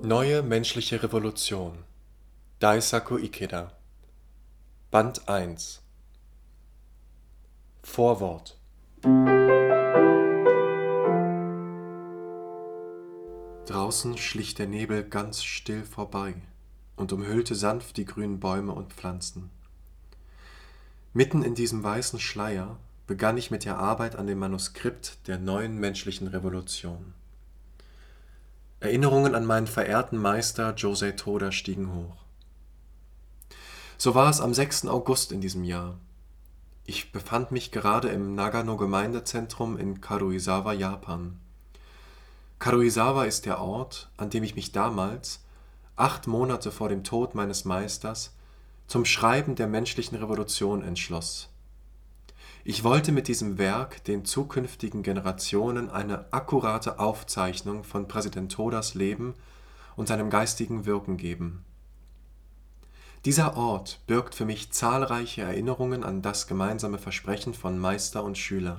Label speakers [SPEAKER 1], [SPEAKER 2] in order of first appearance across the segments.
[SPEAKER 1] Neue menschliche Revolution. Daisaku Ikeda. Band 1. Vorwort. Draußen schlich der Nebel ganz still vorbei und umhüllte sanft die grünen Bäume und Pflanzen. Mitten in diesem weißen Schleier begann ich mit der Arbeit an dem Manuskript der neuen menschlichen Revolution. Erinnerungen an meinen verehrten Meister Josei Toda stiegen hoch. So war es am 6. August in diesem Jahr. Ich befand mich gerade im Nagano-Gemeindezentrum in Karuizawa, Japan. Karuizawa ist der Ort, an dem ich mich damals, 8 Monate vor dem Tod meines Meisters, zum Schreiben der menschlichen Revolution entschloss. Ich wollte mit diesem Werk den zukünftigen Generationen eine akkurate Aufzeichnung von Präsident Todas Leben und seinem geistigen Wirken geben. Dieser Ort birgt für mich zahlreiche Erinnerungen an das gemeinsame Versprechen von Meister und Schüler.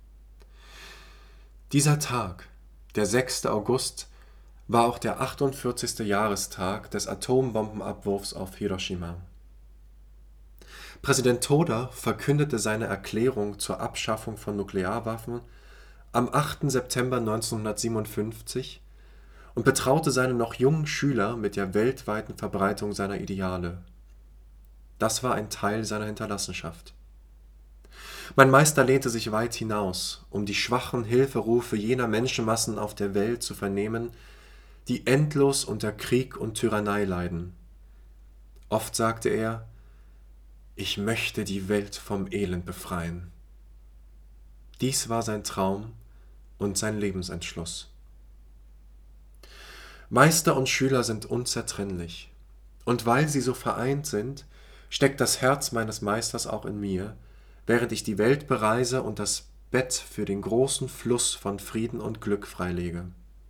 [SPEAKER 1] Dieser Tag, der 6. August, war auch der 48. Jahrestag des Atombombenabwurfs auf Hiroshima. Präsident Toda verkündete seine Erklärung zur Abschaffung von Nuklearwaffen am 8. September 1957 und betraute seine noch jungen Schüler mit der weltweiten Verbreitung seiner Ideale. Das war ein Teil seiner Hinterlassenschaft. Mein Meister lehnte sich weit hinaus, um die schwachen Hilferufe jener Menschenmassen auf der Welt zu vernehmen, die endlos unter Krieg und Tyrannei leiden. Oft sagte er: Ich möchte die Welt vom Elend befreien. Dies war sein Traum und sein Lebensentschluss. Meister und Schüler sind unzertrennlich. Und weil sie so vereint sind, steckt das Herz meines Meisters auch in mir, während ich die Welt bereise und das Bett für den großen Fluss von Frieden und Glück freilege.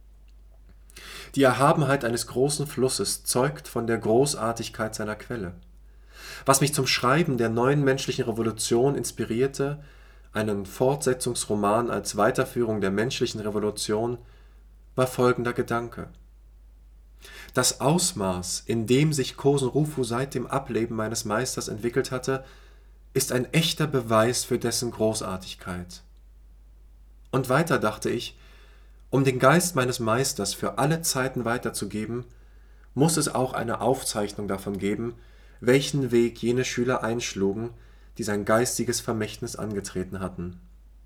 [SPEAKER 1] Die Erhabenheit eines großen Flusses zeugt von der Großartigkeit seiner Quelle. Was mich zum Schreiben der neuen menschlichen Revolution inspirierte, einen Fortsetzungsroman als Weiterführung der menschlichen Revolution, war folgender Gedanke: Das Ausmaß, in dem sich Kosen-Rufu seit dem Ableben meines Meisters entwickelt hatte, ist ein echter Beweis für dessen Großartigkeit. Und weiter dachte ich, um den Geist meines Meisters für alle Zeiten weiterzugeben, muss es auch eine Aufzeichnung davon geben, welchen Weg jene Schüler einschlugen, die sein geistiges Vermächtnis angetreten hatten.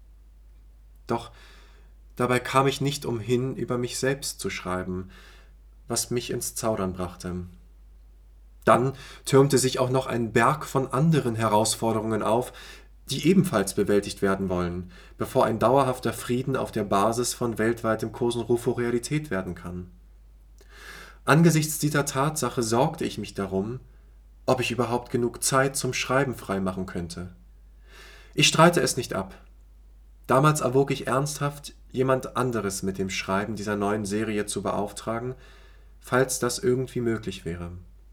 [SPEAKER 1] Doch dabei kam ich nicht umhin, über mich selbst zu schreiben, was mich ins Zaudern brachte. Dann türmte sich auch noch ein Berg von anderen Herausforderungen auf, die ebenfalls bewältigt werden wollen, bevor ein dauerhafter Frieden auf der Basis von weltweitem Kosen-Rufu Realität werden kann. Angesichts dieser Tatsache sorgte ich mich darum, ob ich überhaupt genug Zeit zum Schreiben freimachen könnte. Ich streite es nicht ab. Damals erwog ich ernsthaft, jemand anderes mit dem Schreiben dieser neuen Serie zu beauftragen, falls das irgendwie möglich wäre.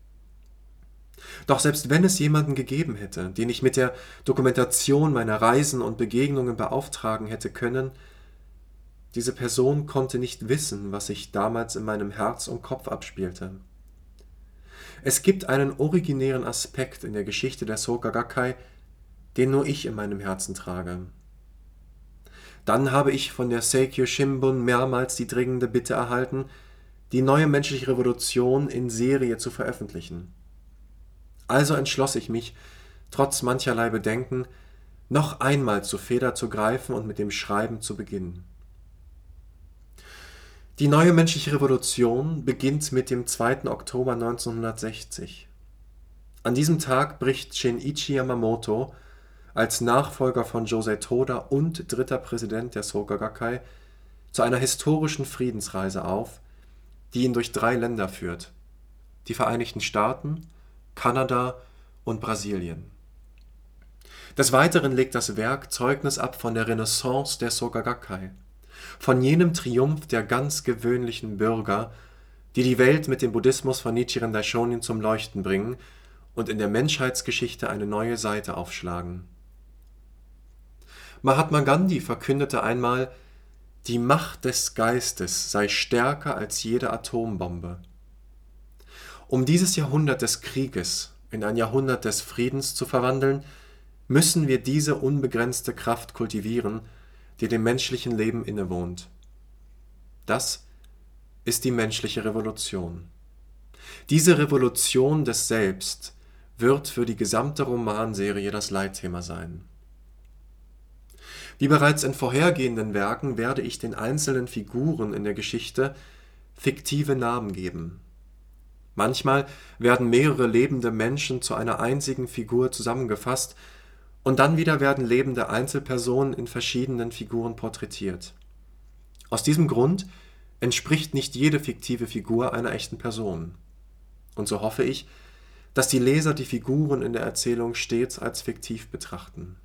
[SPEAKER 1] Doch selbst wenn es jemanden gegeben hätte, den ich mit der Dokumentation meiner Reisen und Begegnungen beauftragen hätte können, diese Person konnte nicht wissen, was sich damals in meinem Herz und Kopf abspielte. Es gibt einen originären Aspekt in der Geschichte der Soka Gakkai, den nur ich in meinem Herzen trage. Dann habe ich von der Seikyo Shimbun mehrmals die dringende Bitte erhalten, die neue menschliche Revolution in Serie zu veröffentlichen. Also entschloss ich mich, trotz mancherlei Bedenken, noch einmal zur Feder zu greifen und mit dem Schreiben zu beginnen. Die neue menschliche Revolution beginnt mit dem 2. Oktober 1960. An diesem Tag bricht Shinichi Yamamoto als Nachfolger von Josei Toda und dritter Präsident der Soka Gakkai zu einer historischen Friedensreise auf, die ihn durch 3 Länder führt: die Vereinigten Staaten, Kanada und Brasilien. Des Weiteren legt das Werk Zeugnis ab von der Renaissance der Soka Gakkai, von jenem Triumph der ganz gewöhnlichen Bürger, die die Welt mit dem Buddhismus von Nichiren Daishonin zum Leuchten bringen und in der Menschheitsgeschichte eine neue Seite aufschlagen. Mahatma Gandhi verkündete einmal, die Macht des Geistes sei stärker als jede Atombombe Um dieses Jahrhundert des Krieges in ein Jahrhundert des Friedens zu verwandeln, müssen wir diese unbegrenzte Kraft kultivieren, die dem menschlichen Leben innewohnt. Das ist die menschliche Revolution. Diese Revolution des Selbst wird für die gesamte Romanserie das Leitthema sein. Wie bereits in vorhergehenden Werken werde ich den einzelnen Figuren in der Geschichte fiktive Namen geben. Manchmal werden mehrere lebende Menschen zu einer einzigen Figur zusammengefasst und dann wieder werden lebende Einzelpersonen in verschiedenen Figuren porträtiert. Aus diesem Grund entspricht nicht jede fiktive Figur einer echten Person. Und so hoffe ich, dass die Leser die Figuren in der Erzählung stets als fiktiv betrachten.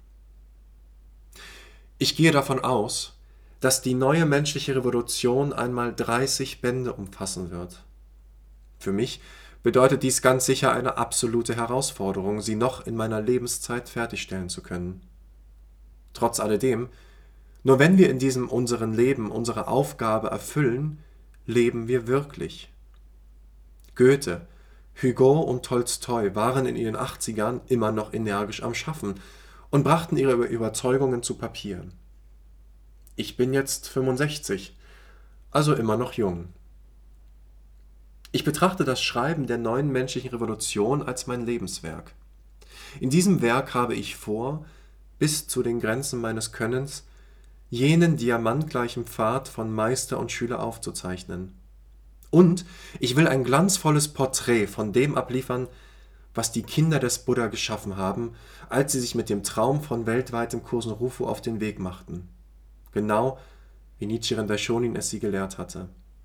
[SPEAKER 1] Ich gehe davon aus, dass die neue menschliche Revolution einmal 30 Bände umfassen wird. Für mich bedeutet dies ganz sicher eine absolute Herausforderung, sie noch in meiner Lebenszeit fertigstellen zu können. Trotz alledem, nur wenn wir in diesem unseren Leben unsere Aufgabe erfüllen, leben wir wirklich. Goethe, Hugo und Tolstoi waren in ihren 80ern immer noch energisch am Schaffen und brachten ihre Überzeugungen zu Papier. Ich bin jetzt 65, also immer noch jung. Ich betrachte das Schreiben der neuen menschlichen Revolution als mein Lebenswerk. In diesem Werk habe ich vor, bis zu den Grenzen meines Könnens, jenen diamantgleichen Pfad von Meister und Schüler aufzuzeichnen. Und ich will ein glanzvolles Porträt von dem abliefern, was die Kinder des Buddha geschaffen haben, als sie sich mit dem Traum von weltweitem Kosen-Rufu auf den Weg machten. Genau wie Nichiren Daishonin es sie gelehrt hatte.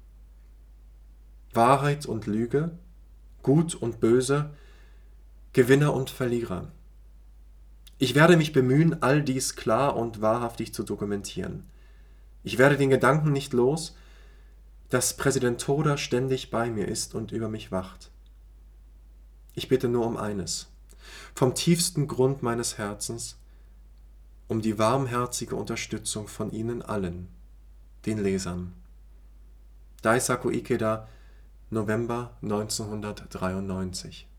[SPEAKER 1] Wahrheit und Lüge, Gut und Böse, Gewinner und Verlierer. Ich werde mich bemühen, all dies klar und wahrhaftig zu dokumentieren. Ich werde den Gedanken nicht los, dass Präsident Toda ständig bei mir ist und über mich wacht. Ich bitte nur um eines, vom tiefsten Grund meines Herzens, um die warmherzige Unterstützung von Ihnen allen, den Lesern. Daisaku Ikeda, November 1993